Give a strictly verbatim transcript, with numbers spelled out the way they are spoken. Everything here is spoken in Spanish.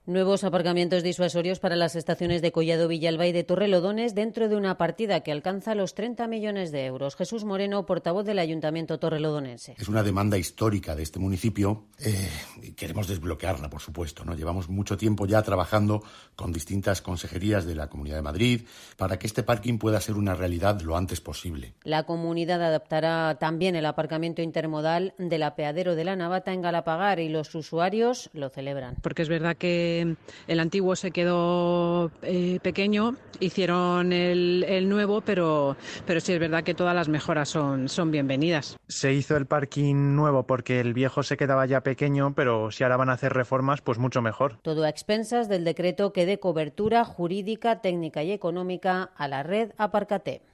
Nuevos aparcamientos disuasorios para las estaciones de Collado Villalba y de Torrelodones dentro de una partida que alcanza los treinta millones de euros. Jesús Moreno, portavoz del Ayuntamiento torrelodonense. Es una demanda histórica de este municipio eh, y queremos desbloquearla, por supuesto, ¿no? Llevamos mucho tiempo ya trabajando con distintas consejerías de la Comunidad de Madrid para que este parking pueda ser una realidad lo antes posible. La comunidad adaptará también el aparcamiento intermodal del apeadero de la Navata en Galapagar y los usuarios lo celebran. Porque es verdad que el antiguo se quedó eh, pequeño, hicieron el, el nuevo, pero, pero sí es verdad que todas las mejoras son, son bienvenidas. Se hizo el parking nuevo porque el viejo se quedaba ya pequeño, pero si ahora van a hacer reformas, pues mucho mejor. Todo a expensas del decreto que dé cobertura jurídica, técnica y económica a la red Aparcate.